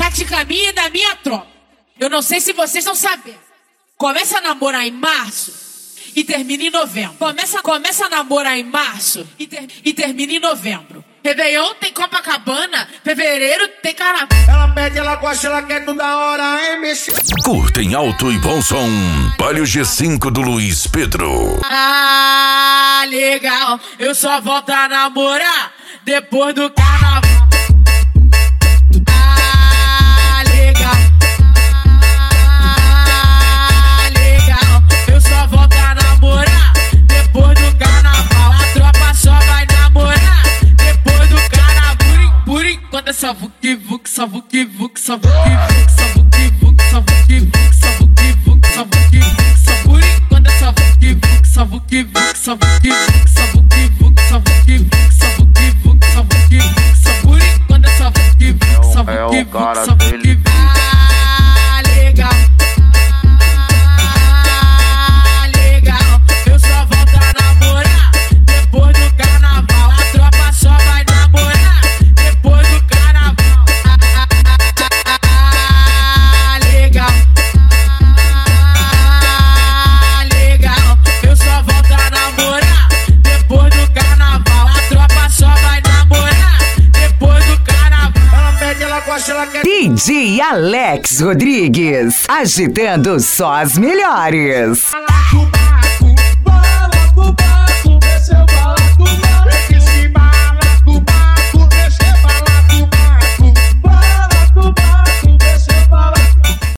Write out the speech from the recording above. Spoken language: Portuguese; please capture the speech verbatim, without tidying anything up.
tática minha e da minha tropa. Eu não sei se vocês estão sabendo. Começa a namorar em março e termina em novembro. Começa, começa a namorar em março e, ter, e termina em novembro. Réveillon tem Copacabana, fevereiro tem carnaval. Ela pede, ela gosta, ela quer tudo da hora, hein, mexe. Curta em alto e bom som. Palio G cinco do Luiz Pedro. Ah, legal. Eu só volto a namorar depois do carnaval. Ah, legal. Ah, legal. Eu só volto a namorar depois do carnaval. A tropa só vai namorar depois do carnaval. Por enquanto é só vuki vuki, só vuki vuki, só vuki vuki, só vuki vuki, só vuki vuki, só vuki vuki, só vuki vuki, só por enquanto é só vuki vuki, só vuki vuki, só vuki vuki, só vuki vuki, só vuki vuki, só vuki vuki, só vuki vuki, só por enquanto é só vuki vuki, só vuki vuki, só vuki vuki. Ah, legal. Ah, legal. Eu só volto a namorar depois do carnaval. A tropa só vai namorar depois do carnaval. Ah, legal. Ah, legal. Eu só volto a namorar depois do carnaval. A tropa só vai namorar depois do carnaval. Ela pede, ela gosta, ela quer. D J Alex Rodrigues, agitando só as melhores.